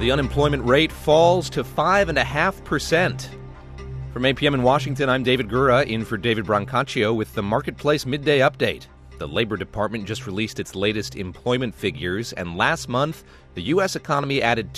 The unemployment rate falls to 5.5%. From 8 p.m. in Washington, I'm David Gura, in for David Brancaccio with the Marketplace Midday Update. The Labor Department just released its latest employment figures, and last month, the U.S. economy added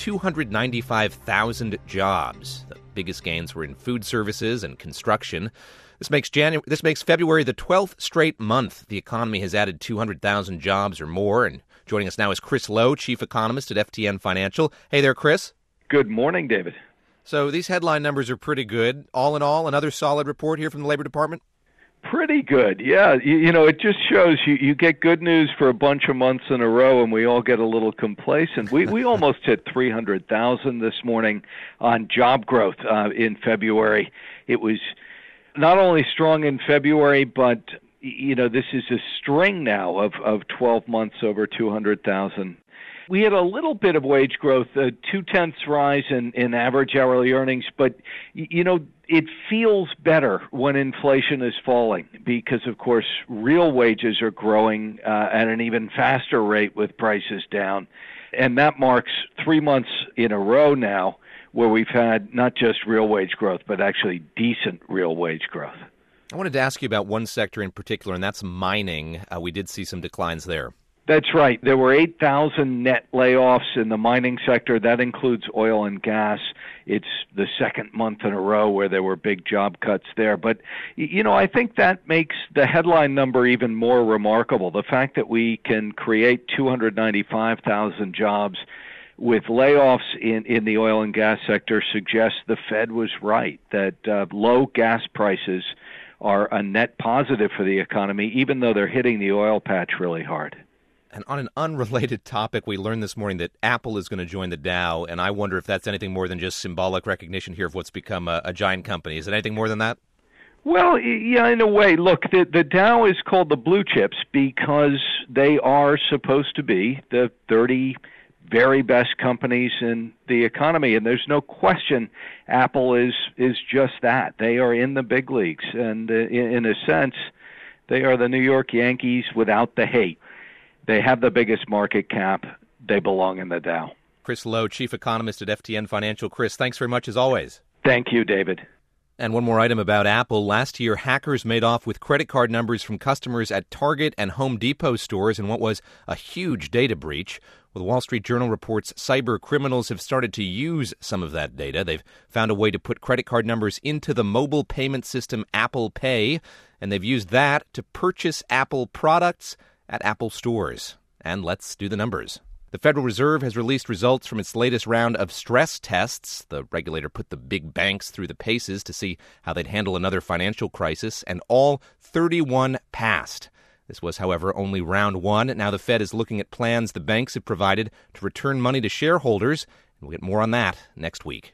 295,000 jobs. The biggest gains were in food services and construction. This makes February the 12th straight month the economy has added 200,000 jobs or more. And joining us now is Chris Lowe, chief economist at FTN Financial. Hey there, Chris. Good morning, David. So these headline numbers are pretty good. All in all, another solid report here from the Labor Department? Pretty good, yeah. You know, it just shows you get good news for a bunch of months in a row, and we all get a little complacent. We almost hit 300,000 this morning on job growth in February. It was not only strong in February, but, you know, this is a string now of 12 months over 200,000. We had a little bit of wage growth, a 0.2 rise in average hourly earnings, but, you know, it feels better when inflation is falling because, of course, real wages are growing at an even faster rate with prices down. And that marks 3 months in a row now where we've had not just real wage growth, but actually decent real wage growth. I wanted to ask you about one sector in particular, and that's mining. We did see some declines there. That's right. There were 8,000 net layoffs in the mining sector. That includes oil and gas. It's the second month in a row where there were big job cuts there. But, you know, I think that makes the headline number even more remarkable. The fact that we can create 295,000 jobs with layoffs in the oil and gas sector suggests the Fed was right, that low gas prices are a net positive for the economy, even though they're hitting the oil patch really hard. And on an unrelated topic, we learned this morning that Apple is going to join the Dow, and I wonder if that's anything more than just symbolic recognition here of what's become a giant company. Is it anything more than that? Well, yeah, in a way. Look, the Dow is called the blue chips because they are supposed to be the 30 very best companies in the economy, and there's no question Apple is just that. They are in the big leagues, and in a sense, they are the New York Yankees without the hate. They have the biggest market cap. They belong in the Dow. Chris Lowe, chief economist at FTN Financial. Chris, thanks very much as always. Thank you, David. And one more item about Apple. Last year, hackers made off with credit card numbers from customers at Target and Home Depot stores in what was a huge data breach. Well, the Wall Street Journal reports cyber criminals have started to use some of that data. They've found a way to put credit card numbers into the mobile payment system Apple Pay, and they've used that to purchase Apple products at Apple stores. And let's do the numbers. The Federal Reserve has released results from its latest round of stress tests. The regulator put the big banks through the paces to see how they'd handle another financial crisis, and all 31 passed. This was, however, only round one. Now the Fed is looking at plans the banks have provided to return money to shareholders, and we'll get more on that next week.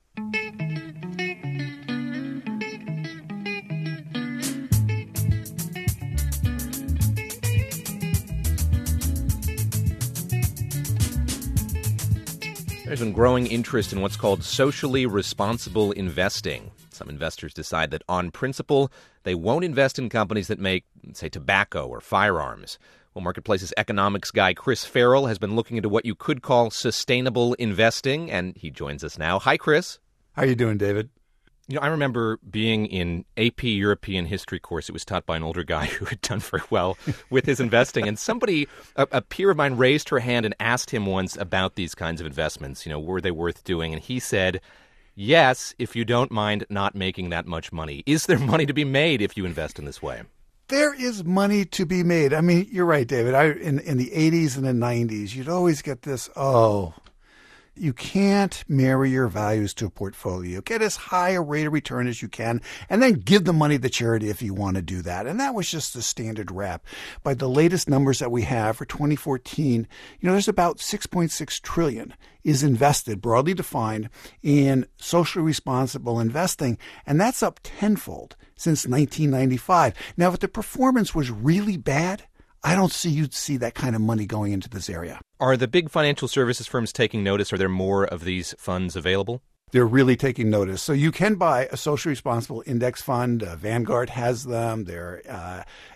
There's been growing interest in what's called socially responsible investing. Some investors decide that on principle, they won't invest in companies that make, say, tobacco or firearms. Well, Marketplace's economics guy Chris Farrell has been looking into what you could call sustainable investing, and he joins us now. Hi, Chris. How are you doing, David? You know, I remember being in AP European history course. It was taught by an older guy who had done very well with his investing. And somebody, a peer of mine, raised her hand and asked him once about these kinds of investments. You know, were they worth doing? And he said, yes, if you don't mind not making that much money. Is there money to be made if you invest in this way? There is money to be made. I mean, you're right, David. In the 80s and the 90s, you'd always get this, you can't marry your values to a portfolio. Get as high a rate of return as you can, and then give the money to charity if you want to do that. And that was just the standard rap. By the latest numbers that we have for 2014, there's about $6.6 trillion is invested, broadly defined, in socially responsible investing, and that's up tenfold since 1995. Now, if the performance was really bad, I don't see you'd see that kind of money going into this area. Are the big financial services firms taking notice? Are there more of these funds available? They're really taking notice. So you can buy a socially responsible index fund. Vanguard has them. They're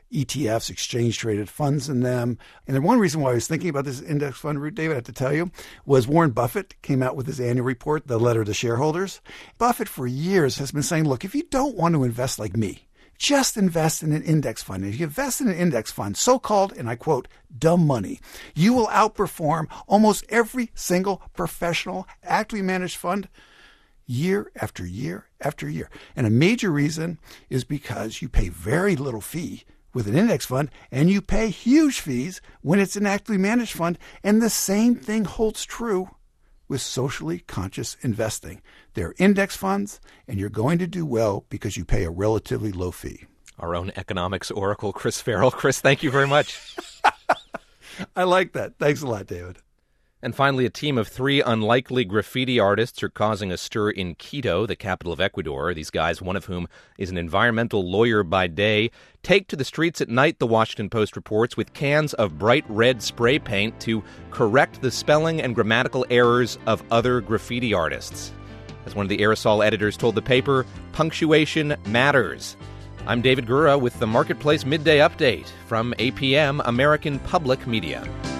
ETFs, exchange-traded funds in them. And then one reason why I was thinking about this index fund route, David, I have to tell you, was Warren Buffett came out with his annual report, the letter to shareholders. Buffett for years has been saying, look, if you don't want to invest like me, just invest in an index fund. And if you invest in an index fund, so-called, and I quote, dumb money, you will outperform almost every single professional actively managed fund year after year after year. And a major reason is because you pay very little fee with an index fund, and you pay huge fees when it's an actively managed fund. And the same thing holds true with socially conscious investing. They're index funds, and you're going to do well because you pay a relatively low fee. Our own economics oracle, Chris Farrell. Chris, thank you very much. I like that. Thanks a lot, David. And finally, a team of 3 unlikely graffiti artists are causing a stir in Quito, the capital of Ecuador. These guys, one of whom is an environmental lawyer by day, take to the streets at night, the Washington Post reports, with cans of bright red spray paint to correct the spelling and grammatical errors of other graffiti artists. As one of the aerosol editors told the paper, punctuation matters. I'm David Gura with the Marketplace Midday Update from APM, American Public Media.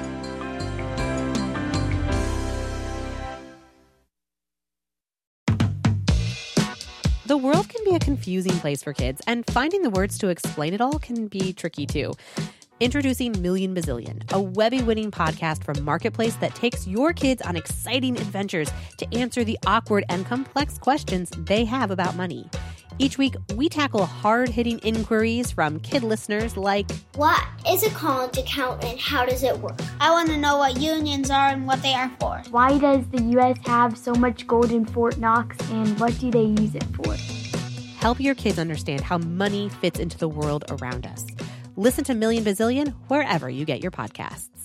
The world can be a confusing place for kids, and finding the words to explain it all can be tricky too. Introducing Million Bazillion, a Webby-winning podcast from Marketplace that takes your kids on exciting adventures to answer the awkward and complex questions they have about money. Each week, we tackle hard-hitting inquiries from kid listeners like, what is a college account and how does it work? I want to know what unions are and what they are for. Why does the U.S. have so much gold in Fort Knox, and what do they use it for? Help your kids understand how money fits into the world around us. Listen to Million Bazillion wherever you get your podcasts.